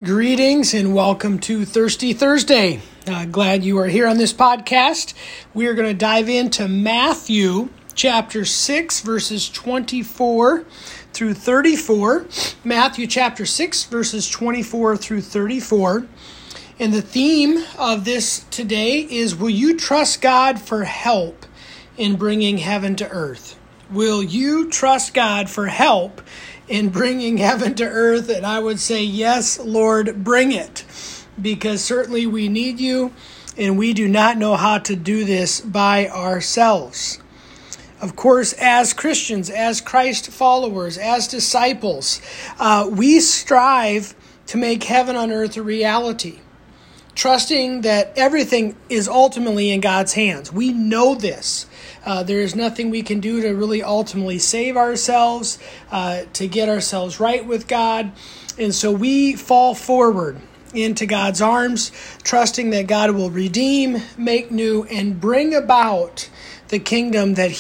Greetings and welcome to Thirsty Thursday. Glad you are here on this podcast. We are going to dive into Matthew chapter 6, verses 24 through 34. Matthew chapter 6, verses 24 through 34. And the theme of this today is, will you trust God for help in bringing heaven to earth? Will you trust God for help in bringing heaven to earth? And I would say, yes, Lord, bring it. Because certainly we need you, and we do not know how to do this by ourselves. Of course, as Christians, as Christ followers, as disciples, we strive to make heaven on earth a reality, trusting that everything is ultimately in God's hands. We know this. There is nothing we can do to really ultimately save ourselves, to get ourselves right with God. And so we fall forward into God's arms, trusting that God will redeem, make new, and bring about the kingdom that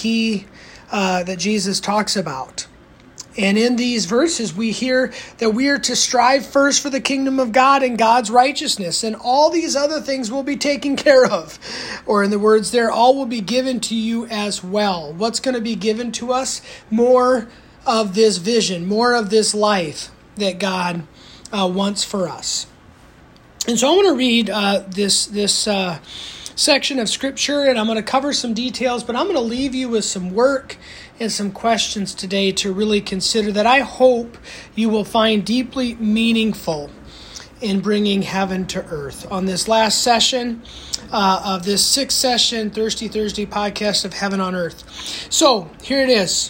that Jesus talks about. And in these verses, we hear that we are to strive first for the kingdom of God and God's righteousness, and all these other things will be taken care of. Or in the words there, all will be given to you as well. What's going to be given to us? More of this vision, more of this life that God wants for us. And so I want to read this section of Scripture, and I'm going to cover some details, but I'm going to leave you with some work and some questions today to really consider that I hope you will find deeply meaningful in bringing heaven to earth. On this last session of this sixth session, Thirsty Thursday podcast of Heaven on Earth. So here it is.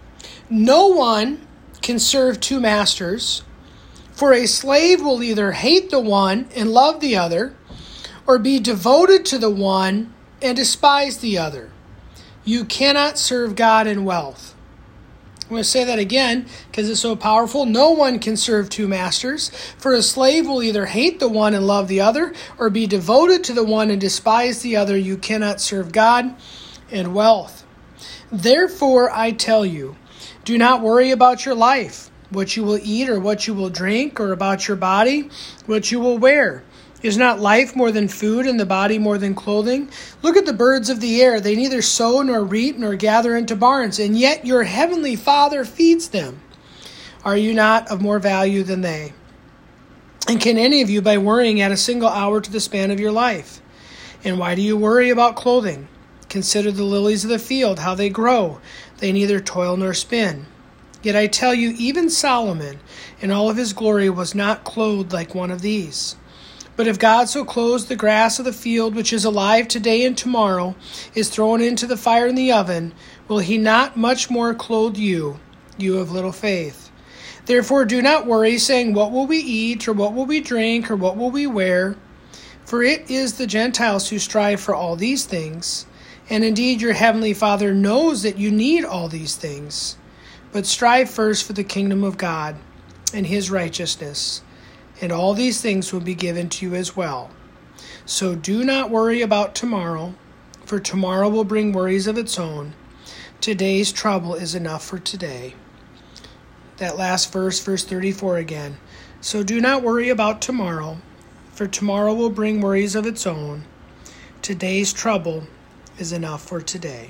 No one can serve two masters, for a slave will either hate the one and love the other, or be devoted to the one and despise the other. You cannot serve God and wealth. I'm going to say that again because it's so powerful. No one can serve two masters, for a slave will either hate the one and love the other, or be devoted to the one and despise the other. You cannot serve God and wealth. Therefore, I tell you, do not worry about your life, what you will eat or what you will drink, or about your body, what you will wear. Is not life more than food, and the body more than clothing? Look at the birds of the air. They neither sow nor reap nor gather into barns, and yet your heavenly Father feeds them. Are you not of more value than they? And can any of you, by worrying, add a single hour to the span of your life? And why do you worry about clothing? Consider the lilies of the field, how they grow. They neither toil nor spin. Yet I tell you, even Solomon in all of his glory was not clothed like one of these. But if God so clothes the grass of the field, which is alive today and tomorrow is thrown into the fire in the oven, will he not much more clothe you, you of little faith? Therefore do not worry, saying, what will we eat, or what will we drink, or what will we wear? For it is the Gentiles who strive for all these things. And indeed your heavenly Father knows that you need all these things. But strive first for the kingdom of God and his righteousness, and all these things will be given to you as well. So do not worry about tomorrow, for tomorrow will bring worries of its own. Today's trouble is enough for today. That last verse 34 again. So do not worry about tomorrow, for tomorrow will bring worries of its own. Today's trouble is enough for today.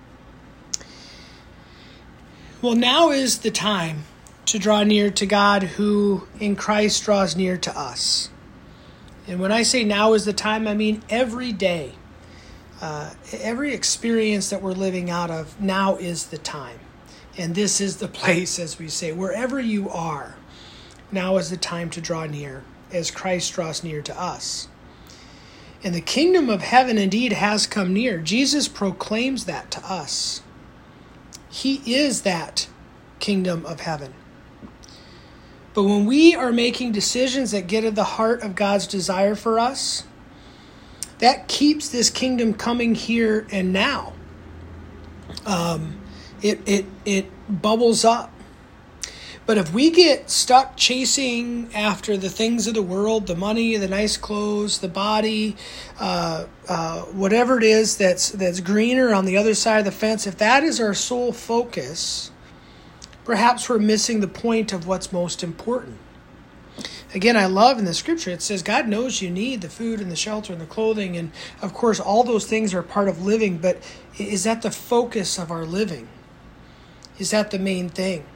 Well, now is the time to draw near to God, who in Christ draws near to us. And when I say now is the time, I mean every day. Every experience that we're living out of, now is the time. And this is the place, as we say, wherever you are, now is the time to draw near, as Christ draws near to us. And the kingdom of heaven indeed has come near. Jesus proclaims that to us. He is that kingdom of heaven. But when we are making decisions that get at the heart of God's desire for us, that keeps this kingdom coming here and now. It bubbles up. But if we get stuck chasing after the things of the world, the money, the nice clothes, the body, whatever it is that's greener on the other side of the fence, if that is our sole focus, perhaps we're missing the point of what's most important. Again, I love in the scripture, it says God knows you need the food and the shelter and the clothing. And of course, all those things are part of living. But is that the focus of our living? Is that the main thing?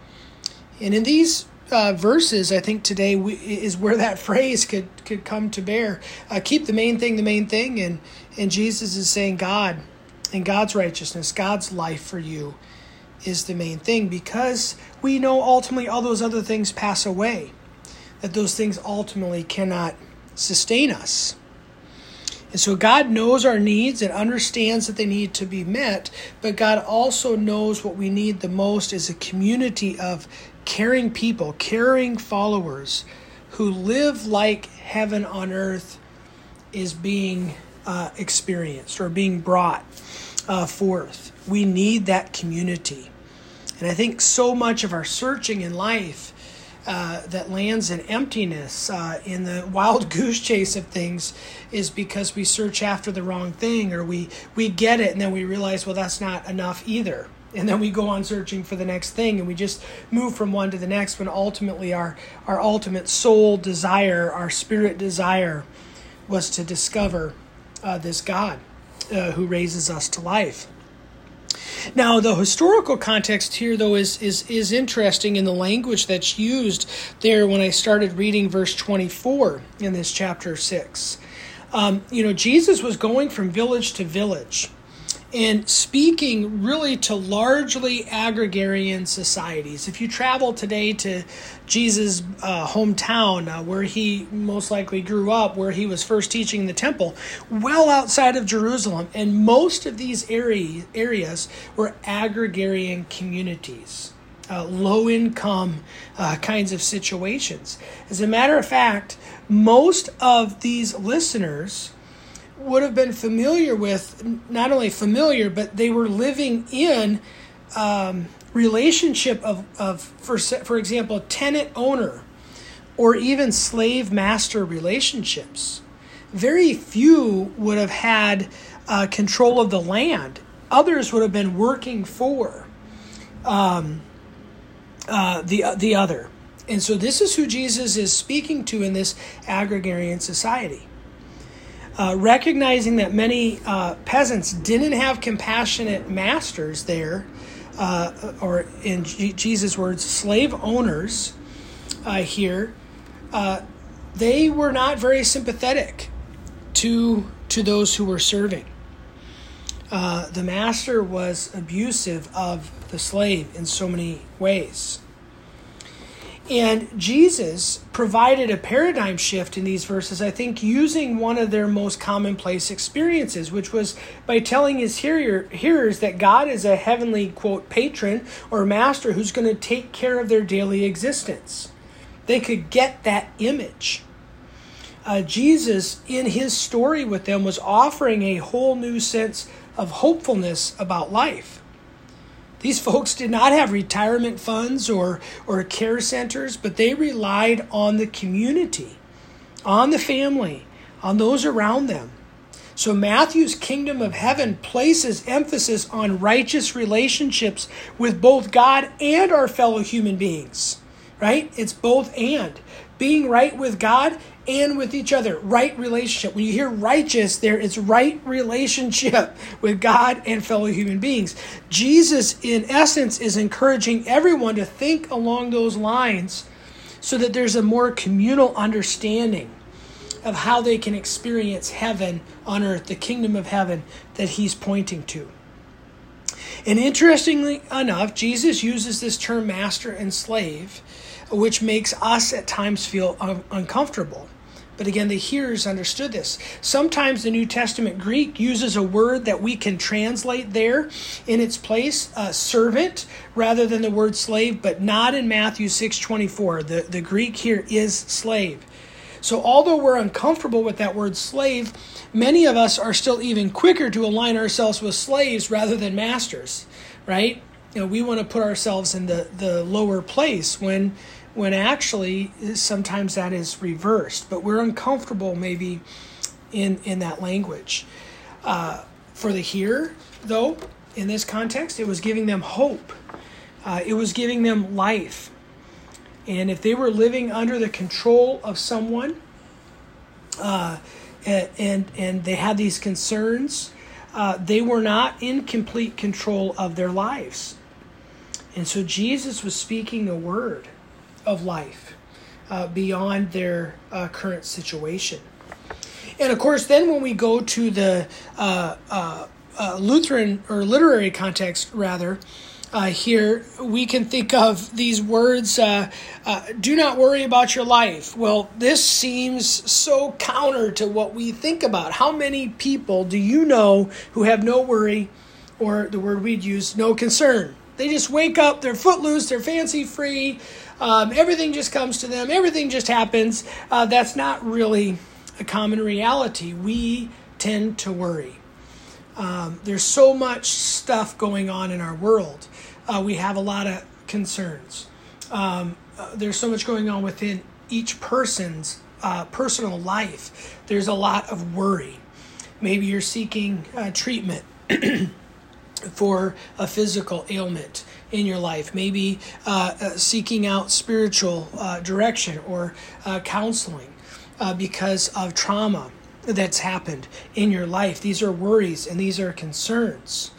And in these verses, I think today is where that phrase could come to bear. Keep the main thing. And Jesus is saying God and God's righteousness, God's life for you is the main thing, because we know ultimately all those other things pass away, that those things ultimately cannot sustain us. And so God knows our needs and understands that they need to be met, but God also knows what we need the most is a community of caring people, caring followers who live like heaven on earth is being experienced or being brought forth. We need that community. And I think so much of our searching in life that lands in emptiness, in the wild goose chase of things, is because we search after the wrong thing, or we get it and then we realize, well, that's not enough either. And then we go on searching for the next thing, and we just move from one to the next, when ultimately our ultimate soul desire, our spirit desire, was to discover this God who raises us to life. Now, the historical context here, though, is interesting in the language that's used there when I started reading verse 24 in this chapter 6. Jesus was going from village to village and speaking really to largely agrarian societies. If you travel today to Jesus' hometown, where he most likely grew up, where he was first teaching in the temple, well outside of Jerusalem, and most of these areas were agrarian communities, low-income kinds of situations. As a matter of fact, most of these listeners would have been familiar with, not only familiar, but they were living in relationship of for example, tenant-owner or even slave-master relationships. Very few would have had control of the land. Others would have been working for the other. And so this is who Jesus is speaking to in this agrarian society. Recognizing that many peasants didn't have compassionate masters there, or in Jesus' words, slave owners here, they were not very sympathetic to those who were serving. The master was abusive of the slave in so many ways. And Jesus provided a paradigm shift in these verses, I think, using one of their most commonplace experiences, which was by telling his hearers that God is a heavenly, quote, patron or master who's going to take care of their daily existence. They could get that image. Jesus, in his story with them, was offering a whole new sense of hopefulness about life. These folks did not have retirement funds or care centers, but they relied on the community, on the family, on those around them. So Matthew's kingdom of heaven places emphasis on righteous relationships with both God and our fellow human beings, right? It's both and. Being right with God and with each other. Right relationship. When you hear righteous there, it's right relationship with God and fellow human beings. Jesus, in essence, is encouraging everyone to think along those lines so that there's a more communal understanding of how they can experience heaven on earth, the kingdom of heaven that he's pointing to. And interestingly enough, Jesus uses this term master and slave, which makes us at times feel uncomfortable. But again, the hearers understood this. Sometimes the New Testament Greek uses a word that we can translate there in its place, servant, rather than the word slave, but not in Matthew 6:24. The Greek here is slave. So although we're uncomfortable with that word slave, many of us are still even quicker to align ourselves with slaves rather than masters, right? We want to put ourselves in the lower place when actually sometimes that is reversed. But we're uncomfortable maybe in that language. For the hearer, though, in this context, it was giving them hope. It was giving them life. And if they were living under the control of someone, and they had these concerns, they were not in complete control of their lives. And so Jesus was speaking the word of life beyond their current situation. And of course, then when we go to the Lutheran or literary context, rather, here we can think of these words, do not worry about your life. Well, this seems so counter to what we think about. How many people do you know who have no worry, or the word we'd use, no concern? They just wake up, they're footloose, they're fancy free, everything just comes to them, everything just happens. That's not really a common reality. We tend to worry. There's so much stuff going on in our world. We have a lot of concerns. There's so much going on within each person's personal life. There's a lot of worry. Maybe you're seeking treatment for a physical ailment in your life. Maybe seeking out spiritual direction or counseling because of trauma that's happened in your life. These are worries and these are concerns.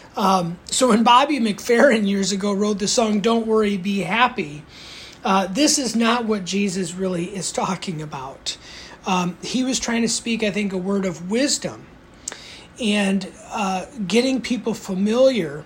So when Bobby McFerrin years ago wrote the song, "Don't Worry, Be Happy," this is not what Jesus really is talking about. He was trying to speak, I think, a word of wisdom and getting people familiar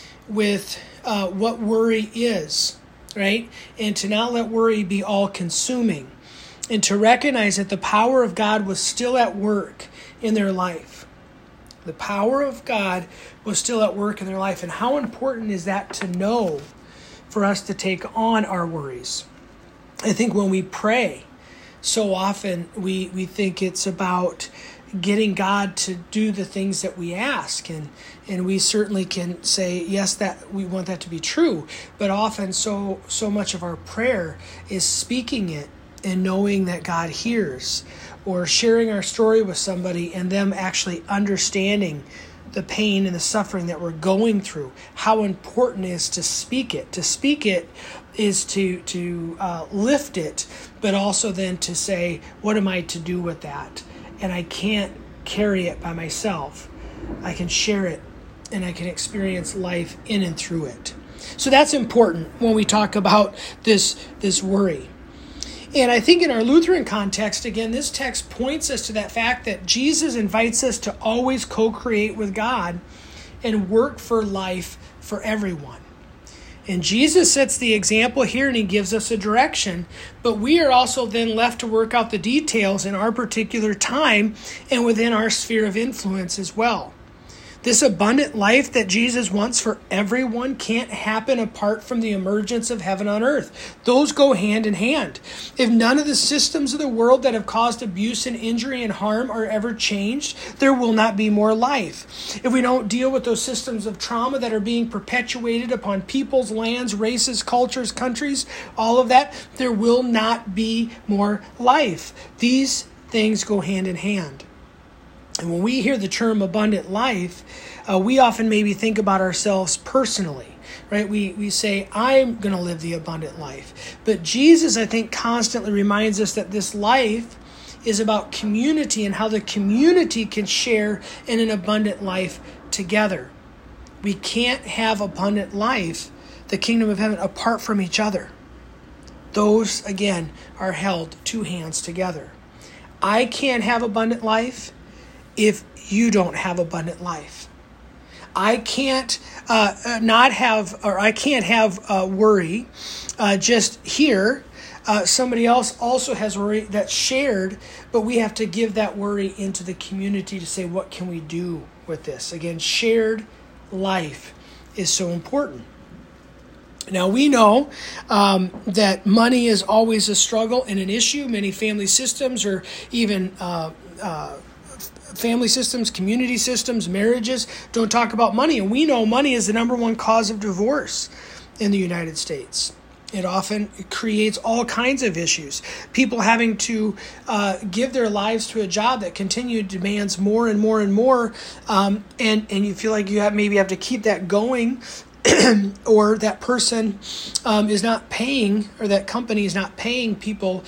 with what worry is, right? And to not let worry be all-consuming, and to recognize that the power of God was still at work in their life. The power of God was still at work in their life. And how important is that to know for us to take on our worries? I think when we pray, so often we think it's about getting God to do the things that we ask. And we certainly can say, yes, that we want that to be true. But often so much of our prayer is speaking it and knowing that God hears, or sharing our story with somebody and them actually understanding the pain and the suffering that we're going through. How important it is to speak it. To speak it is to lift it, but also then to say, what am I to do with that? And I can't carry it by myself. I can share it, and I can experience life in and through it. So that's important when we talk about this worry. And I think in our Lutheran context, again, this text points us to that fact that Jesus invites us to always co-create with God and work for life for everyone. And Jesus sets the example here, and he gives us a direction, but we are also then left to work out the details in our particular time and within our sphere of influence as well. This abundant life that Jesus wants for everyone can't happen apart from the emergence of heaven on earth. Those go hand in hand. If none of the systems of the world that have caused abuse and injury and harm are ever changed, there will not be more life. If we don't deal with those systems of trauma that are being perpetuated upon peoples, lands, races, cultures, countries, all of that, there will not be more life. These things go hand in hand. And when we hear the term abundant life, we often maybe think about ourselves personally, right? We say, I'm going to live the abundant life. But Jesus, I think, constantly reminds us that this life is about community and how the community can share in an abundant life together. We can't have abundant life, the kingdom of heaven, apart from each other. Those, again, are held two hands together. I can't have abundant life if you don't have abundant life. I can't have worry just here. Somebody else also has worry that's shared, but we have to give that worry into the community to say, what can we do with this? Again, shared life is so important. Now, we know that money is always a struggle and an issue. Many family systems, or even family systems, community systems, marriages, don't talk about money. And we know money is the number one cause of divorce in the United States. It often creates all kinds of issues. People having to give their lives to a job that continually demands more and more and more, and you feel like you maybe have to keep that going or that person is not paying, or that company is not paying people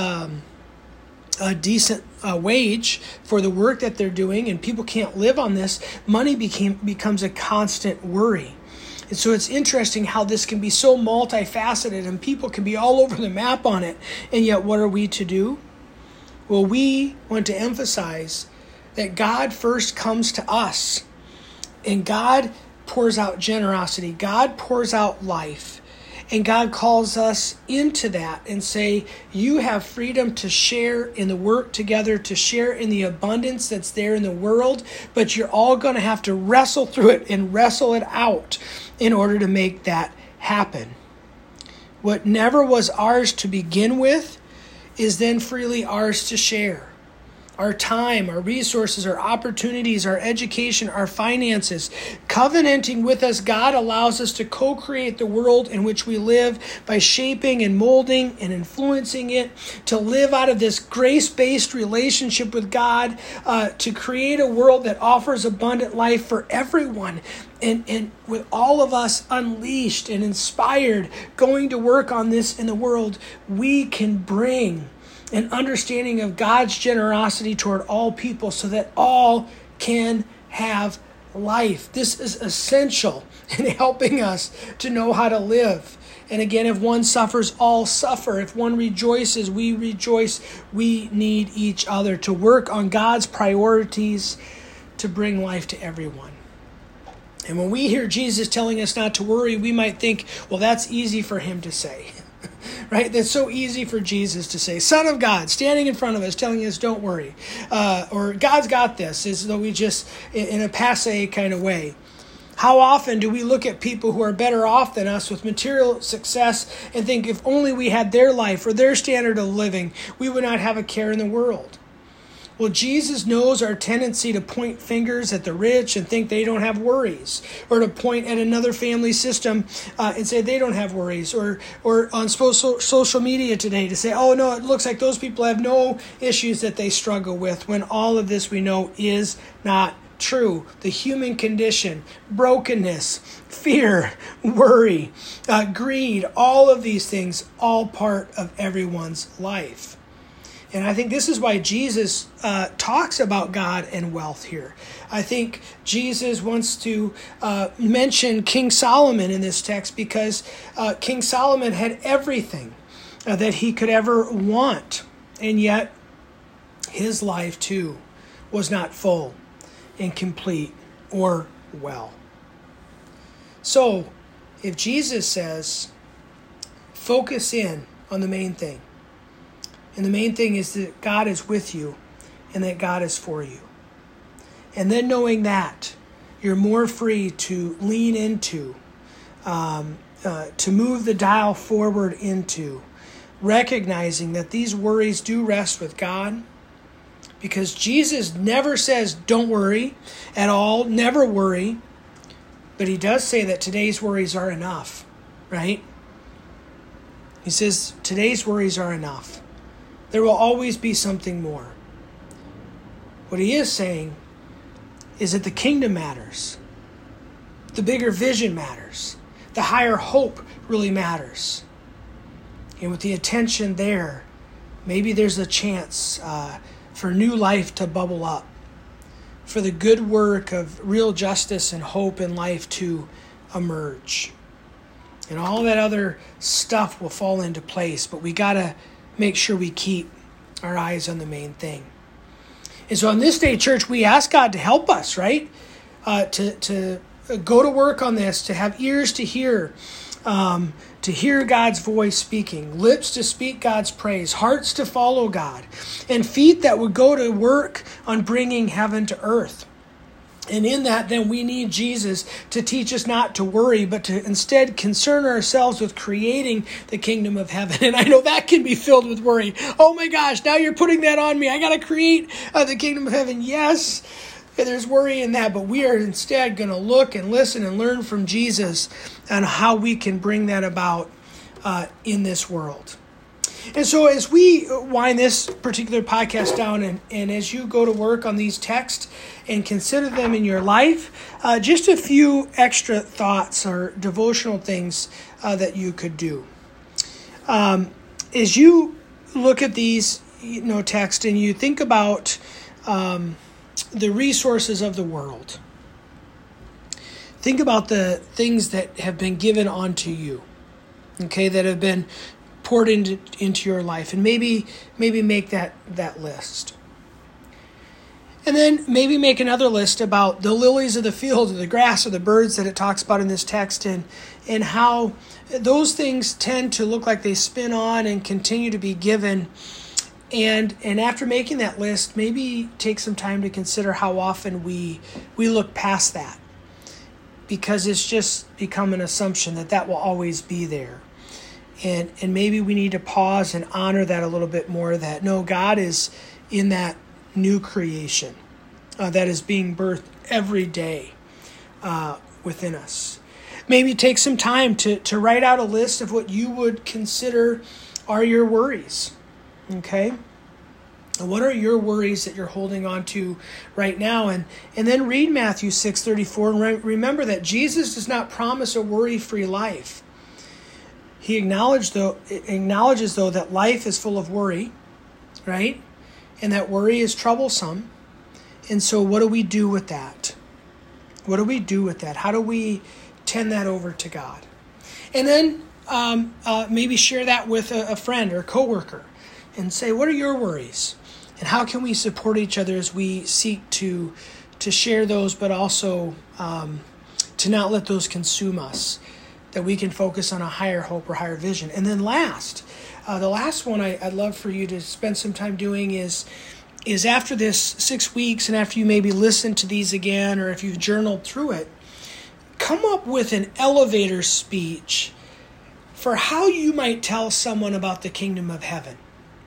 a decent wage for the work that they're doing, and people can't live on this, money becomes a constant worry. And so it's interesting how this can be so multifaceted, and people can be all over the map on it. And yet, what are we to do? Well, we want to emphasize that God first comes to us, and God pours out generosity. God pours out life. And God calls us into that and say, you have freedom to share in the work together, to share in the abundance that's there in the world, but you're all going to have to wrestle through it and wrestle it out in order to make that happen. What never was ours to begin with is then freely ours to share. Our time, our resources, our opportunities, our education, our finances. Covenanting with us, God allows us to co-create the world in which we live by shaping and molding and influencing it, to live out of this grace-based relationship with God, to create a world that offers abundant life for everyone. And with all of us unleashed and inspired, going to work on this in the world, we can bring an understanding of God's generosity toward all people so that all can have life. This is essential in helping us to know how to live. And again, if one suffers, all suffer. If one rejoices, we rejoice. We need each other to work on God's priorities to bring life to everyone. And when we hear Jesus telling us not to worry, we might think, well, that's easy for him to say. Right? That's so easy for Jesus to say. Son of God, standing in front of us, telling us, don't worry. Or God's got this, as though we just, in a passé kind of way. How often do we look at people who are better off than us with material success and think if only we had their life or their standard of living, we would not have a care in the world? Well, Jesus knows our tendency to point fingers at the rich and think they don't have worries, or to point at another family system and say they don't have worries, or on social media today to say, oh no, it looks like those people have no issues that they struggle with, when all of this we know is not true. The human condition, brokenness, fear, worry, greed, all of these things, all part of everyone's life. And I think this is why Jesus talks about God and wealth here. I think Jesus wants to mention King Solomon in this text because King Solomon had everything that he could ever want. And yet his life too was not full and complete or well. So if Jesus says, focus in on the main thing, and the main thing is that God is with you and that God is for you. And then knowing that, you're more free to lean into, to move the dial forward into, recognizing that these worries do rest with God. Because Jesus never says, don't worry at all, never worry. But he does say that today's worries are enough, right? He says, today's worries are enough. There will always be something more. What he is saying is that the kingdom matters. The bigger vision matters. The higher hope really matters. And with the attention there, maybe there's a chance for new life to bubble up, for the good work of real justice and hope in life to emerge. And all that other stuff will fall into place, but we got to make sure we keep our eyes on the main thing. And so on this day, church, we ask God to help us, right? To go to work on this, to have ears to hear God's voice speaking, lips to speak God's praise, hearts to follow God, and feet that would go to work on bringing heaven to earth. And in that, then we need Jesus to teach us not to worry, but to instead concern ourselves with creating the kingdom of heaven. And I know that can be filled with worry. Oh my gosh, now you're putting that on me. I got to create the kingdom of heaven. Yes, there's worry in that, but we are instead going to look and listen and learn from Jesus on how we can bring that about in this world. And so as we wind this particular podcast down and as you go to work on these texts and consider them in your life, just a few extra thoughts or devotional things that you could do. As you look at these texts and you think about the resources of the world, think about the things that have been given onto you, okay, that have been poured into your life, and maybe make that list. And then maybe make another list about the lilies of the field, or the grass, or the birds that it talks about in this text, and how those things tend to look like they spin on and continue to be given. And after making that list, maybe take some time to consider how often we look past that, because it's just become an assumption that will always be there. And maybe we need to pause and honor that a little bit more, that no, God is in that new creation that is being birthed every day within us. Maybe take some time to write out a list of what you would consider are your worries, okay? And what are your worries that you're holding on to right now? And then read Matthew 6:34 and remember that Jesus does not promise a worry-free life. He acknowledges though that life is full of worry, right? And that worry is troublesome. And so what do we do with that? What do we do with that? How do we tend that over to God? And then maybe share that with a friend or a coworker and say, what are your worries? And how can we support each other as we seek to share those, but also to not let those consume us, that we can focus on a higher hope or higher vision. And then the last one I'd love for you to spend some time doing is after this 6 weeks, and after you maybe listen to these again, or if you've journaled through it, come up with an elevator speech for how you might tell someone about the kingdom of heaven.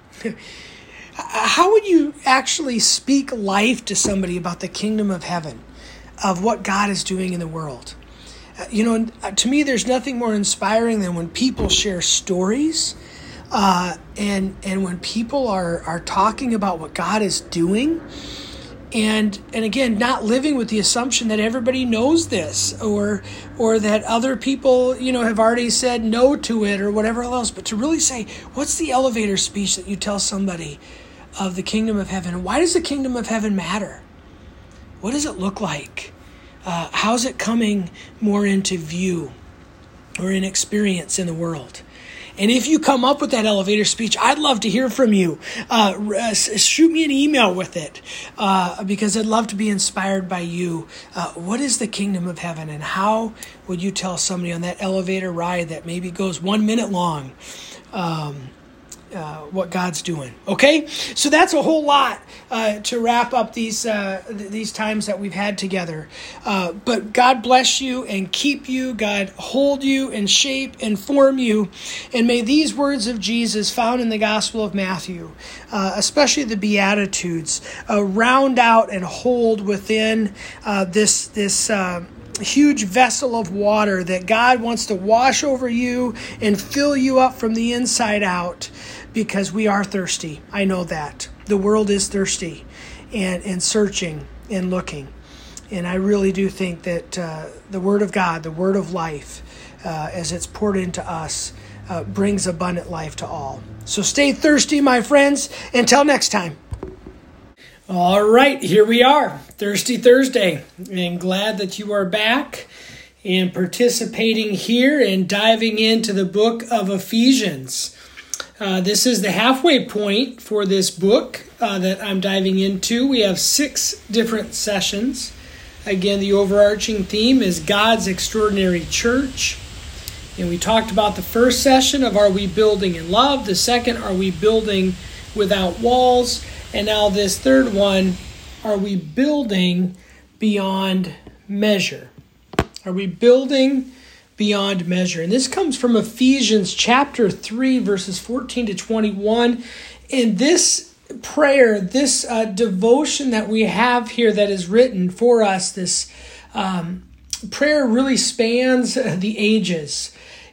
How would you actually speak life to somebody about the kingdom of heaven, of what God is doing in the world? To me, there's nothing more inspiring than when people share stories, and when people are talking about what God is doing, and again, not living with the assumption that everybody knows this, or that other people have already said no to it or whatever else, but to really say, what's the elevator speech that you tell somebody of the kingdom of heaven? And why does the kingdom of heaven matter? What does it look like? How's it coming more into view or in experience in the world? And if you come up with that elevator speech, I'd love to hear from you. Shoot me an email with it, because I'd love to be inspired by you. What is the kingdom of heaven, and how would you tell somebody on that elevator ride that maybe goes 1 minute long what God's doing? Okay, so that's a whole lot to wrap up these times that we've had together. But God bless you and keep you. God hold you and shape and form you. And may these words of Jesus found in the Gospel of Matthew, especially the Beatitudes, round out and hold within this huge vessel of water that God wants to wash over you and fill you up from the inside out, because we are thirsty. I know that. The world is thirsty and searching and looking. And I really do think that the Word of God, the Word of life, as it's poured into us, brings abundant life to all. So stay thirsty, my friends. Until next time. All right, here we are, Thirsty Thursday, and glad that you are back and participating here and diving into the book of Ephesians. This is the halfway point for this book that I'm diving into. We have 6 different sessions. Again, the overarching theme is God's extraordinary church. And we talked about the first session of Are We Building in Love? The second, Are We Building Without Walls? And now this third one, Are we building beyond measure? Are we building beyond measure? And this comes from Ephesians chapter 3, verses 14 to 21. And this prayer, this devotion that we have here that is written for us, this prayer really spans the ages.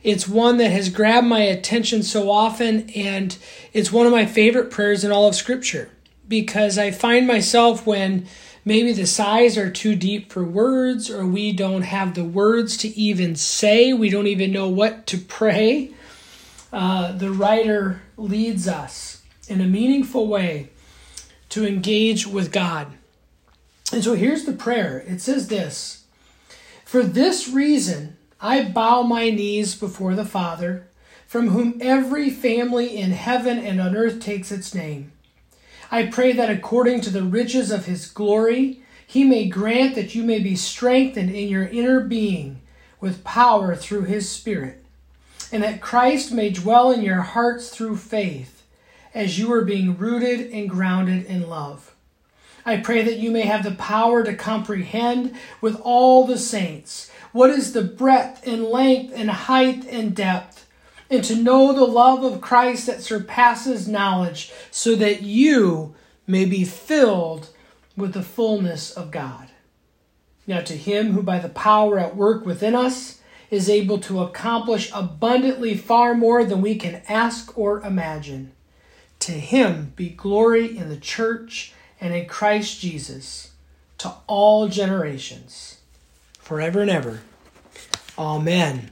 It's one that has grabbed my attention so often, and it's one of my favorite prayers in all of Scripture, because I find myself when maybe the sighs are too deep for words, or we don't have the words to even say, we don't even know what to pray, the writer leads us in a meaningful way to engage with God. And so here's the prayer. It says this: "For this reason I bow my knees before the Father, from whom every family in heaven and on earth takes its name. I pray that according to the riches of his glory, he may grant that you may be strengthened in your inner being with power through his Spirit, and that Christ may dwell in your hearts through faith, as you are being rooted and grounded in love. I pray that you may have the power to comprehend with all the saints what is the breadth and length and height and depth, and to know the love of Christ that surpasses knowledge, so that you may be filled with the fullness of God. Now to him who by the power at work within us is able to accomplish abundantly far more than we can ask or imagine. To him be glory in the church and in Christ Jesus to all generations, forever and ever. Amen."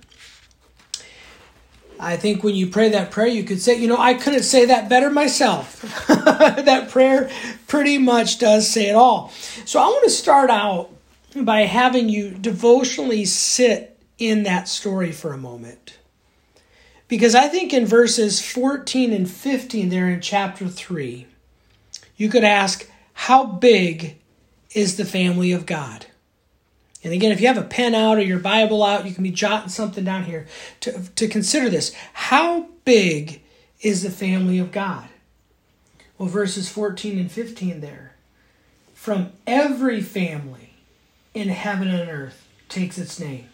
I think when you pray that prayer, you could say, I couldn't say that better myself. That prayer pretty much does say it all. So I want to start out by having you devotionally sit in that story for a moment. Because I think in verses 14 and 15 there in chapter 3, you could ask, how big is the family of God? And again, if you have a pen out or your Bible out, you can be jotting something down here to consider this. How big is the family of God? Well, verses 14 and 15 there. From every family in heaven and earth takes its name.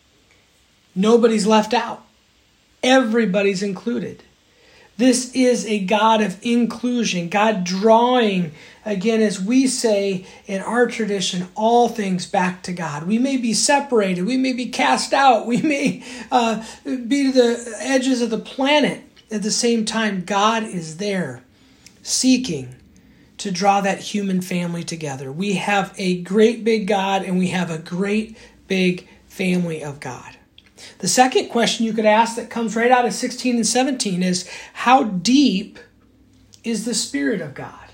Nobody's left out. Everybody's included. This is a God of inclusion, God drawing, again, as we say in our tradition, all things back to God. We may be separated, we may be cast out, we may be to the edges of the planet. At the same time, God is there seeking to draw that human family together. We have a great big God, and we have a great big family of God. The second question you could ask that comes right out of 16 and 17 is, how deep is the Spirit of God?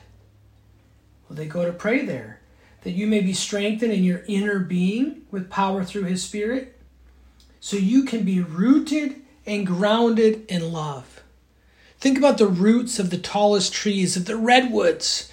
Well, they go to pray there, that you may be strengthened in your inner being with power through his Spirit, so you can be rooted and grounded in love. Think about the roots of the tallest trees, of the redwoods,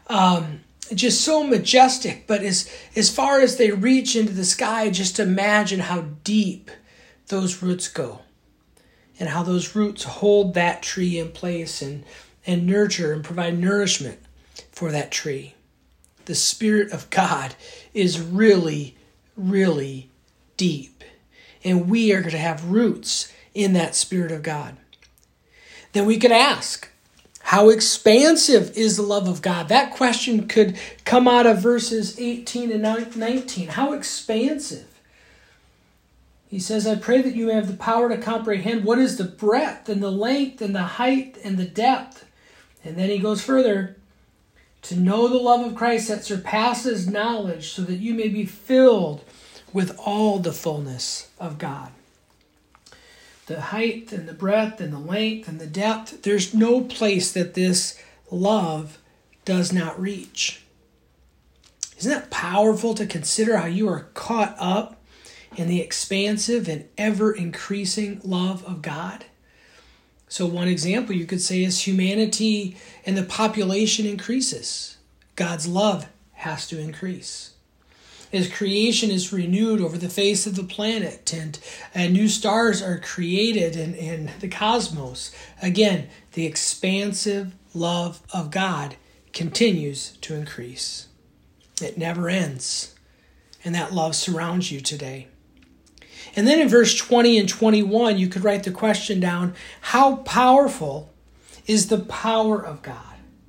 just so majestic, but as far as they reach into the sky, just imagine how deep those roots go, and how those roots hold that tree in place and nurture and provide nourishment for that tree. The Spirit of God is really, really deep, and we are going to have roots in that Spirit of God. Then we could ask, how expansive is the love of God? That question could come out of verses 18 and 19. How expansive? He says, I pray that you may have the power to comprehend what is the breadth and the length and the height and the depth. And then he goes further, to know the love of Christ that surpasses knowledge, so that you may be filled with all the fullness of God. The height and the breadth and the length and the depth, there's no place that this love does not reach. Isn't that powerful to consider how you are caught up in the expansive and ever-increasing love of God? So one example you could say is humanity and the population increases. God's love has to increase. As creation is renewed over the face of the planet and new stars are created in the cosmos, again, the expansive love of God continues to increase. It never ends. And that love surrounds you today. And then in verse 20 and 21, you could write the question down, how powerful is the power of God?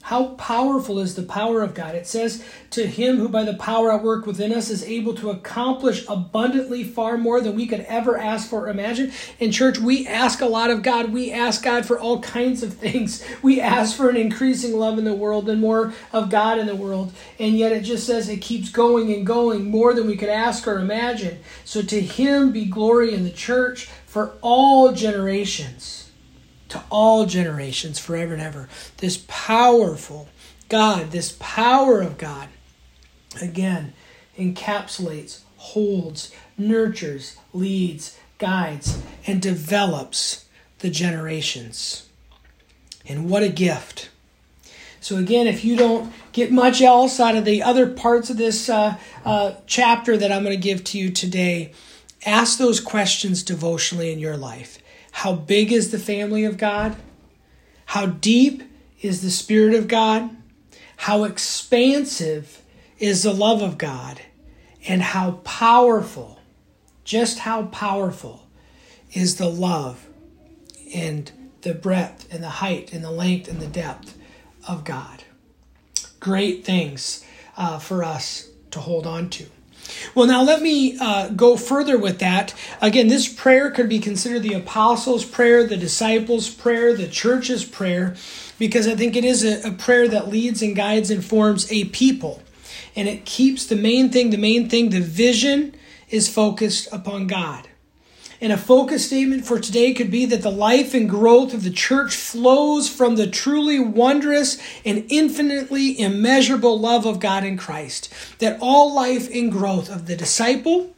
How powerful is the power of God? It says, to him who by the power at work within us is able to accomplish abundantly far more than we could ever ask for or imagine. In church, we ask a lot of God. We ask God for all kinds of things. We ask for an increasing love in the world and more of God in the world. And yet it just says it keeps going and going, more than we could ask or imagine. So to him be glory in the church for all generations. To all generations, forever and ever. This powerful God, this power of God, again, encapsulates, holds, nurtures, leads, guides, and develops the generations. And what a gift. So again, if you don't get much else out of the other parts of this chapter that I'm going to give to you today, ask those questions devotionally in your life. How big is the family of God? How deep is the Spirit of God? How expansive is the love of God? And how powerful, just how powerful is the love and the breadth and the height and the length and the depth of God? Great things for us to hold on to. Well, now let me go further with that. Again, this prayer could be considered the apostles' prayer, the disciples' prayer, the church's prayer, because I think it is a prayer that leads and guides and forms a people. And it keeps the main thing, the vision is focused upon God. And a focus statement for today could be that the life and growth of the church flows from the truly wondrous and infinitely immeasurable love of God in Christ. That all life and growth of the disciple,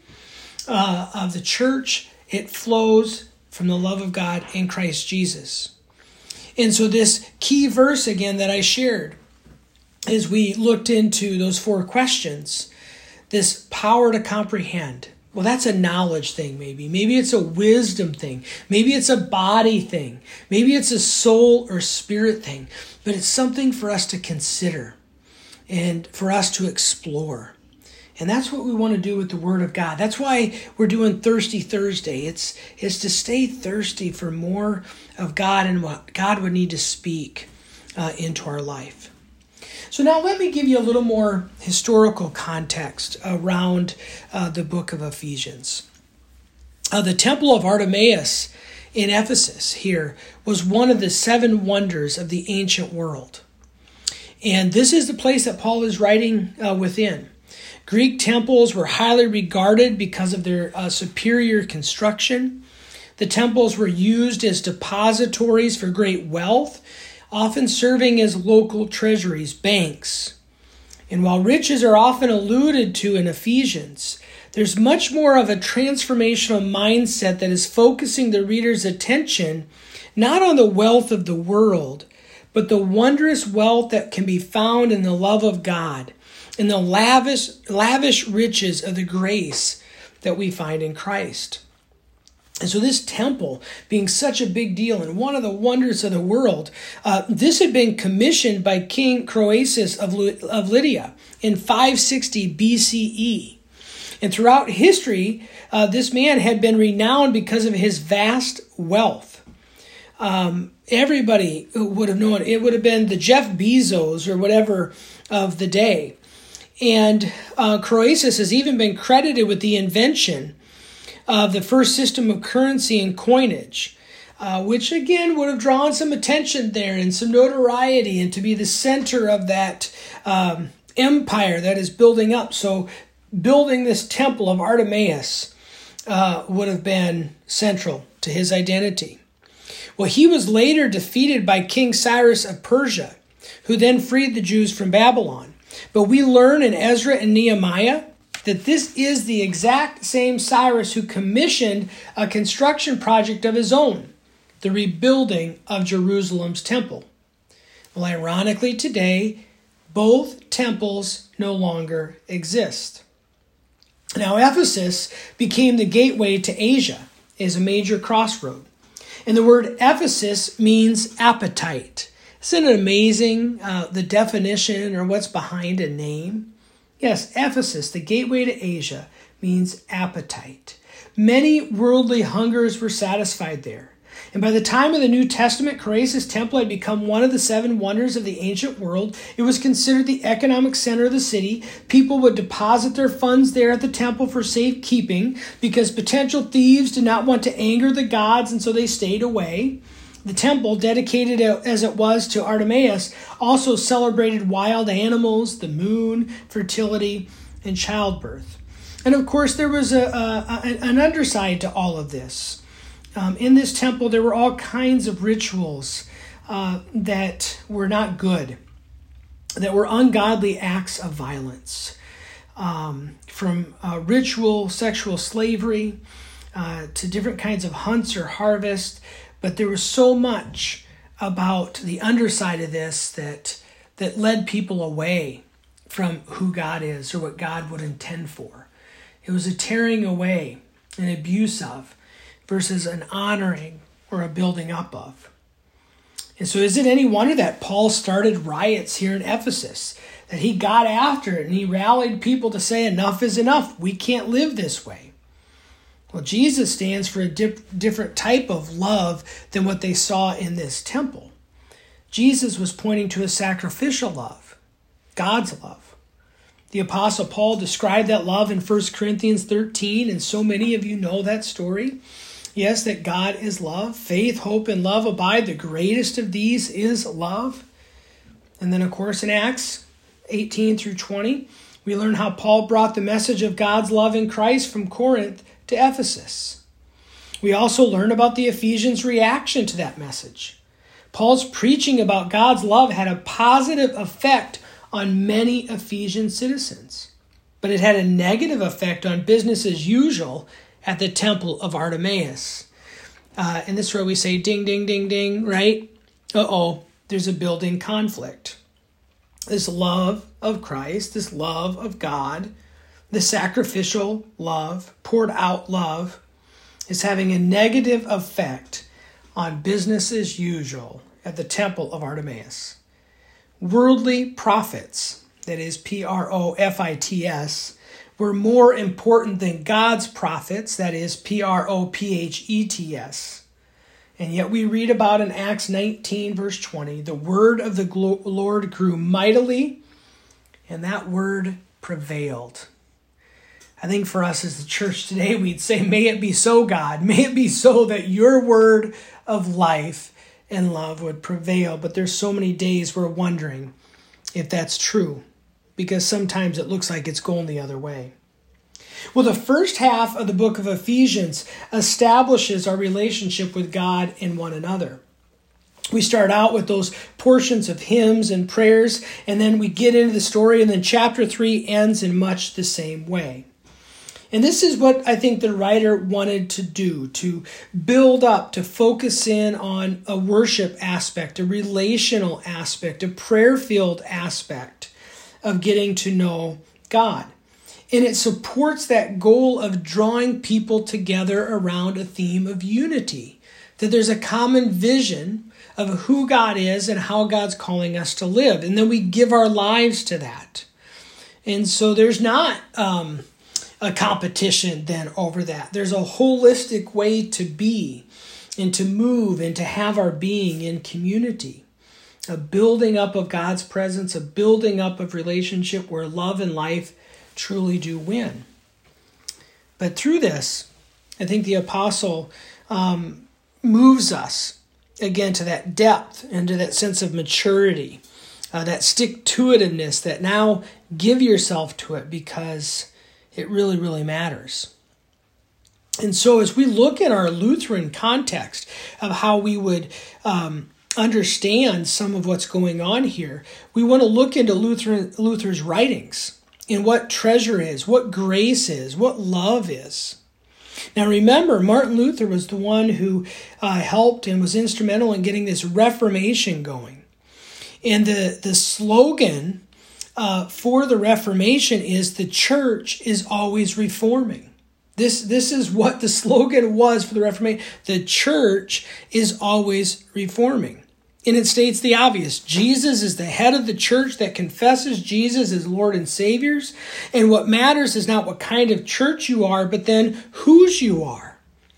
of the church, it flows from the love of God in Christ Jesus. And so this key verse again that I shared, as we looked into those 4 questions, this power to comprehend. Well, that's a knowledge thing maybe. Maybe it's a wisdom thing. Maybe it's a body thing. Maybe it's a soul or spirit thing. But it's something for us to consider and for us to explore. And that's what we want to do with the Word of God. That's why we're doing Thirsty Thursday. It's to stay thirsty for more of God and what God would need to speak into our life. So now let me give you a little more historical context around the book of Ephesians. The Temple of Artemis in Ephesus here was one of the 7 wonders of the ancient world. And this is the place that Paul is writing within. Greek temples were highly regarded because of their superior construction. The temples were used as depositories for great wealth, often serving as local treasuries, banks. And while riches are often alluded to in Ephesians, there's much more of a transformational mindset that is focusing the reader's attention not on the wealth of the world, but the wondrous wealth that can be found in the love of God and the lavish riches of the grace that we find in Christ. And so this temple being such a big deal and one of the wonders of the world, this had been commissioned by King Croesus of Lydia in 560 BCE. And throughout history, this man had been renowned because of his vast wealth. Everybody would have known it would have been the Jeff Bezos or whatever of the day. And Croesus has even been credited with the invention of the first system of currency and coinage, which again would have drawn some attention there and some notoriety and to be the center of that empire that is building up. So building this temple of Artemis would have been central to his identity. Well, he was later defeated by King Cyrus of Persia, who then freed the Jews from Babylon. But we learn in Ezra and Nehemiah that this is the exact same Cyrus who commissioned a construction project of his own, the rebuilding of Jerusalem's temple. Well, ironically today, both temples no longer exist. Now, Ephesus became the gateway to Asia as a major crossroad. And the word Ephesus means appetite. Isn't it amazing, the definition or what's behind a name? Yes, Ephesus, the gateway to Asia, means appetite. Many worldly hungers were satisfied there. And by the time of the New Testament, Chorasis Temple had become one of the 7 wonders of the ancient world. It was considered the economic center of the city. People would deposit their funds there at the temple for safekeeping because potential thieves did not want to anger the gods, and so they stayed away. The temple, dedicated as it was to Artemis, also celebrated wild animals, the moon, fertility, and childbirth. And of course, there was an underside to all of this. In this temple, there were all kinds of rituals that were not good, that were ungodly acts of violence, from ritual sexual slavery to different kinds of hunts or harvest. But there was so much about the underside of this that led people away from who God is or what God would intend for. It was a tearing away, an abuse of, versus an honoring or a building up of. And so is it any wonder that Paul started riots here in Ephesus, that he got after it and he rallied people to say enough is enough. We can't live this way. Well, Jesus stands for a different type of love than what they saw in this temple. Jesus was pointing to a sacrificial love, God's love. The Apostle Paul described that love in 1 Corinthians 13, and so many of you know that story. Yes, that God is love. Faith, hope, and love abide. The greatest of these is love. And then, of course, in Acts 18 through 20, we learn how Paul brought the message of God's love in Christ from Corinth to Ephesus. We also learn about the Ephesians' reaction to that message. Paul's preaching about God's love had a positive effect on many Ephesian citizens, but it had a negative effect on business as usual at the temple of Artemis. And this is where we say ding, ding, ding, ding, right? There's a building conflict. This love of Christ, this love of God, the sacrificial love, poured out love, is having a negative effect on business as usual at the temple of Artemis. Worldly profits, that is profits, were more important than God's prophets, that is prophets. And yet we read about in Acts 19, verse 20, the word of the Lord grew mightily, and that word prevailed. I think for us as the church today, we'd say, may it be so, God. May it be so that your word of life and love would prevail. But there's so many days we're wondering if that's true, because sometimes it looks like it's going the other way. Well, the first half of the book of Ephesians establishes our relationship with God and one another. We start out with those portions of hymns and prayers, and then we get into the story, and then chapter 3 ends in much the same way. And this is what I think the writer wanted to do, to build up, to focus in on a worship aspect, a relational aspect, a prayer-filled aspect of getting to know God. And it supports that goal of drawing people together around a theme of unity, that there's a common vision of who God is and how God's calling us to live. And then we give our lives to that. And so there's not a competition then over that. There's a holistic way to be and to move and to have our being in community. A building up of God's presence, a building up of relationship where love and life truly do win. But through this, I think the apostle moves us again to that depth and to that sense of maturity, that stick-to-itiveness, that now give yourself to it because it really, really matters. And so as we look at our Lutheran context of how we would understand some of what's going on here, we want to look into Luther's writings and what treasure is, what grace is, what love is. Now remember, Martin Luther was the one who helped and was instrumental in getting this Reformation going. And the slogan for the Reformation is the church is always reforming. This is what the slogan was for the Reformation. The church is always reforming. And it states the obvious. Jesus is the head of the church that confesses Jesus as Lord and Savior. And what matters is not what kind of church you are, but then whose you are.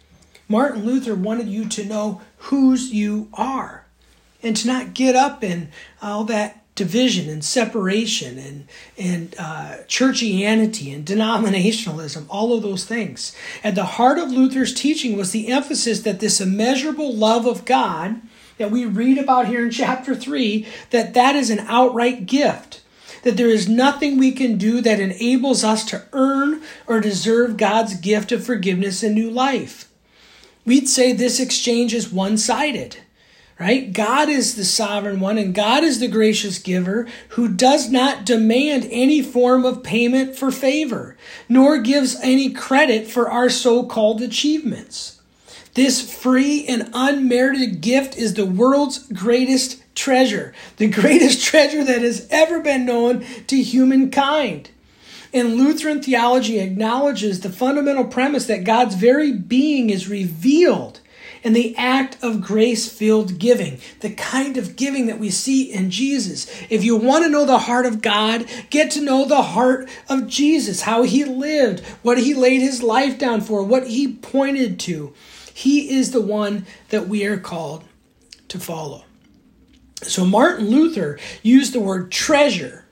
Martin Luther wanted you to know whose you are and to not get up in all that division and separation and churchianity and denominationalism, all of those things. At the heart of Luther's teaching was the emphasis that this immeasurable love of God that we read about here in chapter 3, that is an outright gift, that there is nothing we can do that enables us to earn or deserve God's gift of forgiveness and new life. We'd say this exchange is one-sided. Right? God is the sovereign one, and God is the gracious giver who does not demand any form of payment for favor, nor gives any credit for our so-called achievements. This free and unmerited gift is the world's greatest treasure, the greatest treasure that has ever been known to humankind. And Lutheran theology acknowledges the fundamental premise that God's very being is revealed in the act of grace-filled giving, the kind of giving that we see in Jesus. If you want to know the heart of God, get to know the heart of Jesus, how he lived, what he laid his life down for, what he pointed to. He is the one that we are called to follow. So Martin Luther used the word treasure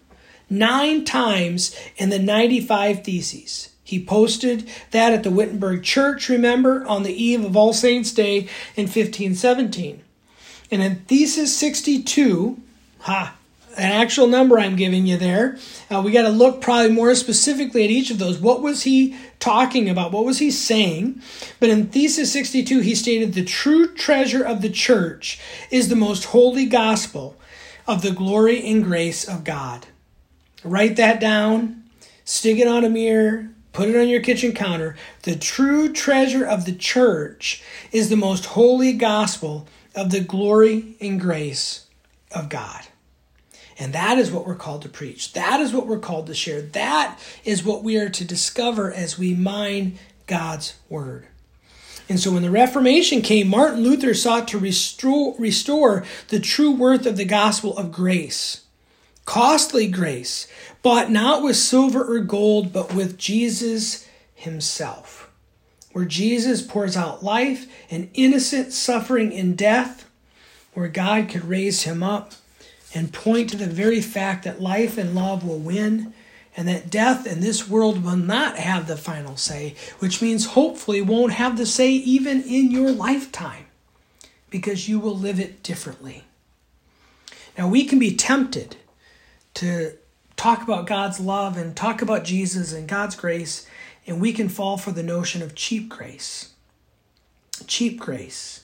9 times in the 95 Theses. He posted that at the Wittenberg Church, remember, on the eve of All Saints' Day in 1517. And in Thesis 62, an actual number I'm giving you there, we got to look probably more specifically at each of those. What was he talking about? What was he saying? But in Thesis 62, he stated, the true treasure of the church is the most holy gospel of the glory and grace of God. Write that down, stick it on a mirror, put it on your kitchen counter. The true treasure of the church is the most holy gospel of the glory and grace of God. And that is what we're called to preach. That is what we're called to share. That is what we are to discover as we mine God's word. And so when the Reformation came, Martin Luther sought to restore the true worth of the gospel of grace. Costly grace, bought not with silver or gold, but with Jesus himself. Where Jesus pours out life and innocent suffering in death, where God could raise him up and point to the very fact that life and love will win, and that death in this world will not have the final say, which means hopefully won't have the say even in your lifetime, because you will live it differently. Now we can be tempted to talk about God's love and talk about Jesus and God's grace, and we can fall for the notion of cheap grace. Cheap grace.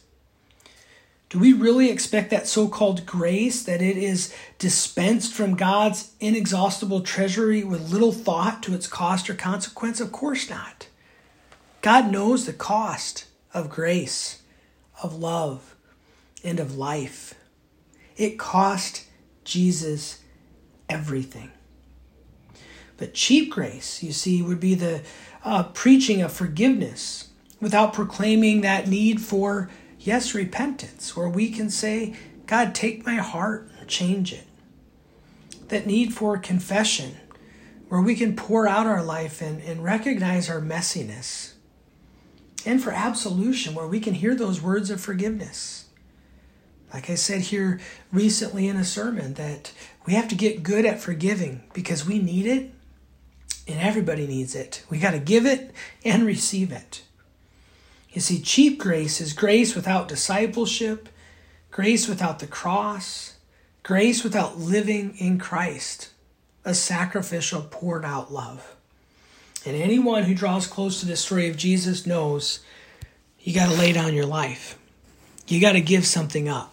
Do we really expect that so-called grace, that it is dispensed from God's inexhaustible treasury with little thought to its cost or consequence? Of course not. God knows the cost of grace, of love, and of life. It cost Jesus everything. But cheap grace, you see, would be the preaching of forgiveness without proclaiming that need for, yes, repentance, where we can say, God, take my heart and change it. That need for confession, where we can pour out our life and recognize our messiness. And for absolution, where we can hear those words of forgiveness. Like I said here recently in a sermon, that we have to get good at forgiving because we need it and everybody needs it. We got to give it and receive it. You see, cheap grace is grace without discipleship, grace without the cross, grace without living in Christ, a sacrificial, poured out love. And anyone who draws close to the story of Jesus knows you got to lay down your life. You got to give something up.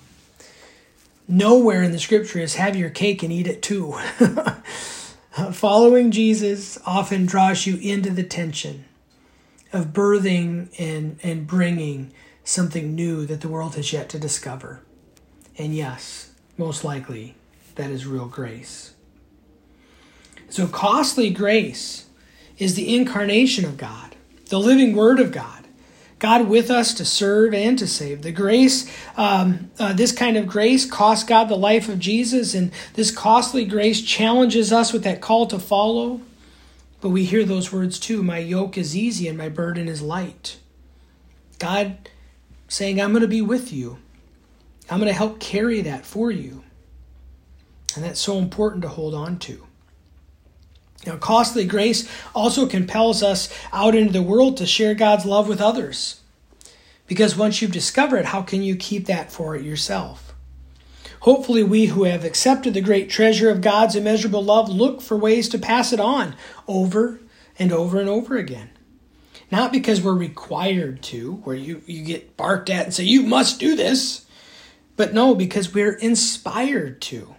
Nowhere in the scripture is have your cake and eat it too. Following Jesus often draws you into the tension of birthing and bringing something new that the world has yet to discover. And yes, most likely, that is real grace. So costly grace is the incarnation of God, the living Word of God. God with us to serve and to save. The grace, this kind of grace cost God the life of Jesus, and this costly grace challenges us with that call to follow. But we hear those words too, my yoke is easy and my burden is light. God saying, I'm going to be with you. I'm going to help carry that for you. And that's so important to hold on to. Now, costly grace also compels us out into the world to share God's love with others. Because once you've discovered it, how can you keep that for yourself? Hopefully, we who have accepted the great treasure of God's immeasurable love look for ways to pass it on over and over and over again. Not because we're required to, where you get barked at and say, you must do this. But no, because we're inspired to.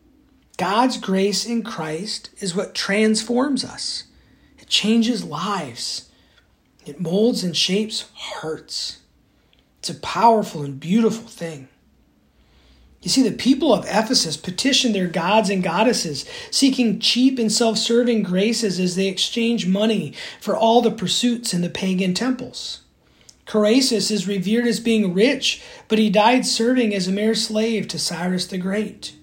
God's grace in Christ is what transforms us. It changes lives. It molds and shapes hearts. It's a powerful and beautiful thing. You see, the people of Ephesus petitioned their gods and goddesses, seeking cheap and self-serving graces as they exchanged money for all the pursuits in the pagan temples. Croesus is revered as being rich, but he died serving as a mere slave to Cyrus the Great.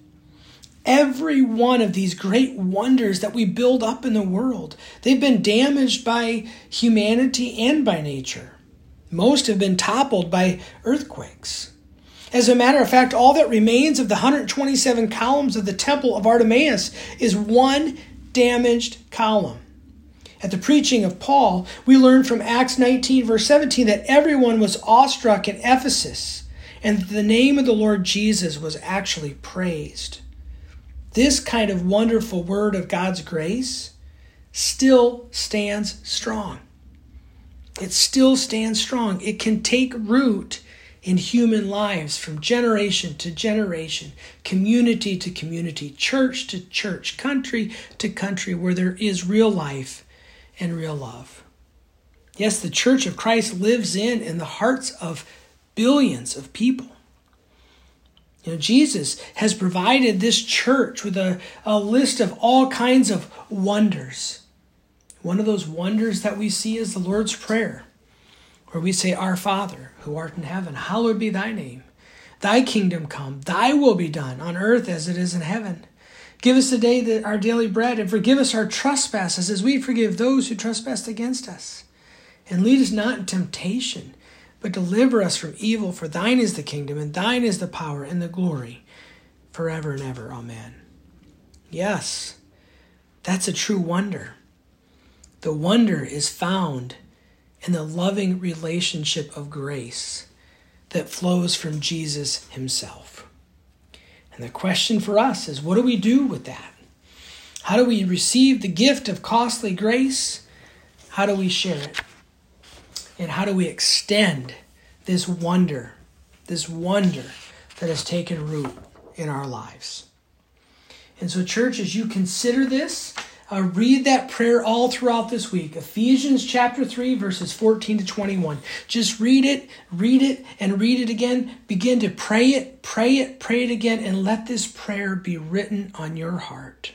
Every one of these great wonders that we build up in the world, they've been damaged by humanity and by nature. Most have been toppled by earthquakes. As a matter of fact, all that remains of the 127 columns of the Temple of Artemis is one damaged column. At the preaching of Paul, we learn from Acts 19, verse 17, that everyone was awestruck in Ephesus, and the name of the Lord Jesus was actually praised. This kind of wonderful word of God's grace still stands strong. It still stands strong. It can take root in human lives from generation to generation, community to community, church to church, country to country, where there is real life and real love. Yes, the Church of Christ lives in the hearts of billions of people. You know, Jesus has provided this church with a list of all kinds of wonders. One of those wonders that we see is the Lord's Prayer, where we say, Our Father, who art in heaven, hallowed be thy name. Thy kingdom come, thy will be done on earth as it is in heaven. Give us today our daily bread, and forgive us our trespasses as we forgive those who trespass against us. And lead us not in temptation, but deliver us from evil. For thine is the kingdom, and thine is the power and the glory, forever and ever. Amen. Yes, that's a true wonder. The wonder is found in the loving relationship of grace that flows from Jesus himself. And the question for us is, what do we do with that? How do we receive the gift of costly grace? How do we share it? And how do we extend this wonder that has taken root in our lives? And so, church, as you consider this, read that prayer all throughout this week. Ephesians chapter 3, verses 14 to 21. Just read it, and read it again. Begin to pray it again, and let this prayer be written on your heart.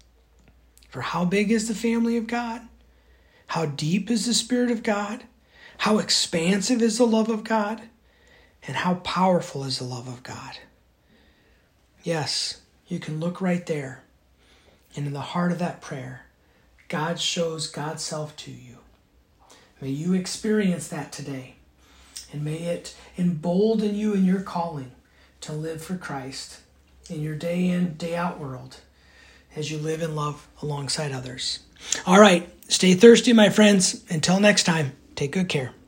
For how big is the family of God? How deep is the Spirit of God? How expansive is the love of God? And how powerful is the love of God? Yes, you can look right there. And in the heart of that prayer, God shows God's self to you. May you experience that today. And may it embolden you in your calling to live for Christ in your day in, day out world as you live in love alongside others. All right, stay thirsty, my friends. Until next time, take good care.